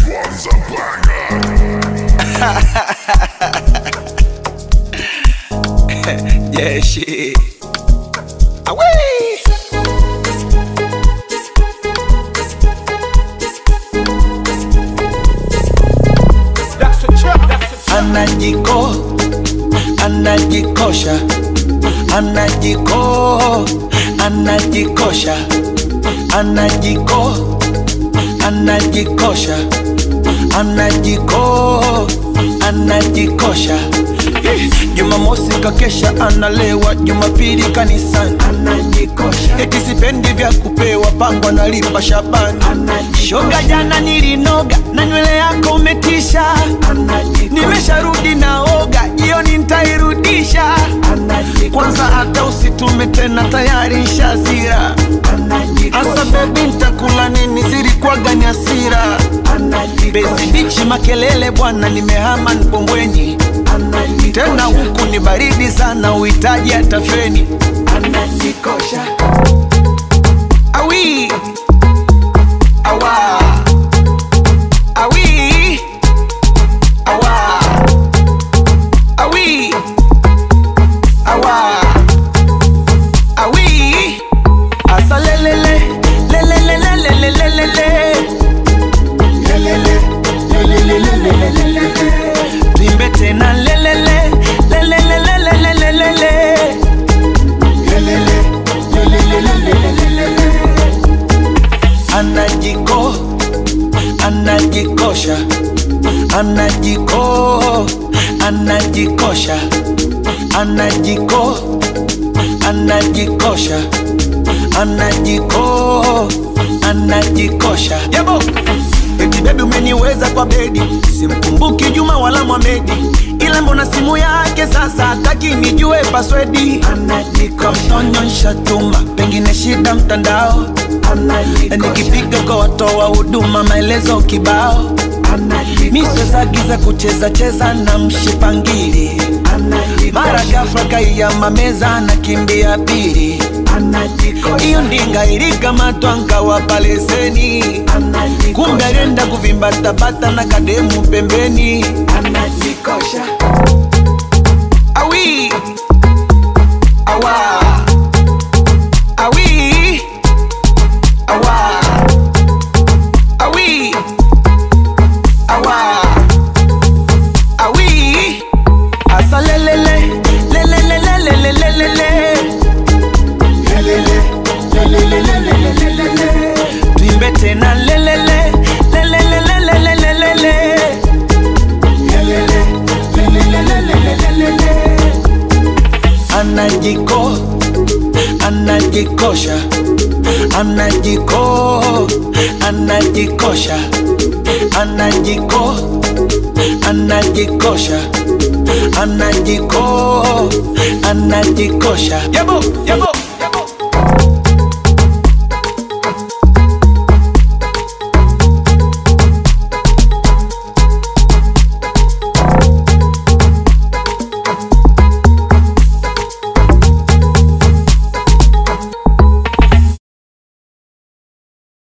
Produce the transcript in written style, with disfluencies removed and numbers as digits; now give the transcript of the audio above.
one's a banger. Yeah, shit. Away. Anajikosha, anajikosha, anajikosha. Jumamosi kakesha analewa, Jumapili kanisani anajikosha. Eti sipendi vya kupewa, pango nalipa Shabani. Shoga jana nilinoga na nywele yako umetisha, nimesharudi naoga, jioni nitairudisha. Kwanza hata usitume tena, tayari nshazira. Asa baby nitakula nini, zilikuwaga ni hasira. Bezi bichi makelele bwana, nimehama Mbombweni. Tena huku ni baridi sana, uhitaji hata feni. Anajikosha. Awi awa awi awa awi awa awi asa lelele lelele lelele lelele lelele tuimbe tena lelele lelele lelele lelele anajikosha anajikosha. Yabo eti baby umeniweza kwa bedi, simkumbuki Juma wala Mohamedi, ila mbona simu yake sasa hataki nijue password. Anajikosha tuma, pengine shida mtandao. Nikipiga kwa watoa huduma maelezo kibao. Misozagiza kucheza cheza na mshipangili. Mara ghafla kaya mameza na kimbia pili. Iyo ndinga ilikamatwa nkawa paleseni. Kumbe alienda kuvimba tabata na kademu pembeni. Anajikosha. Awi awa awi awa awi awa awi asa lelele lelele lelele lelele tuimbe tena lelele lelele lelele anajikosha. Yabo